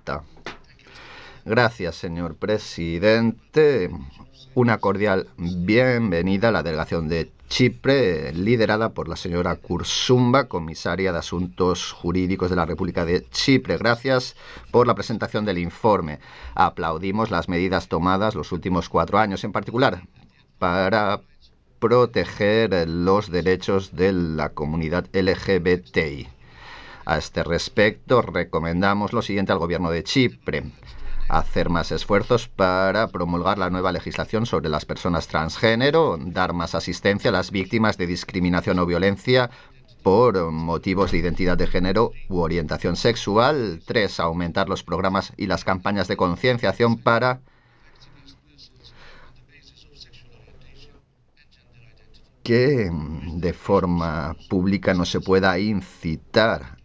Malta. Gracias, señor presidente. Una cordial bienvenida a la delegación de Chipre, liderada por la señora Kursumba, comisaria de Asuntos Jurídicos de la República de Chipre. Gracias por la presentación del informe. Aplaudimos las medidas tomadas los últimos 4 años, en particular para proteger los derechos de la comunidad LGBTI. A este respecto, recomendamos lo siguiente al Gobierno de Chipre: hacer más esfuerzos para promulgar la nueva legislación sobre las personas transgénero, dar más asistencia a las víctimas de discriminación o violencia por motivos de identidad de género u orientación sexual. 3. Aumentar los programas y las campañas de concienciación para que de forma pública no se pueda incitar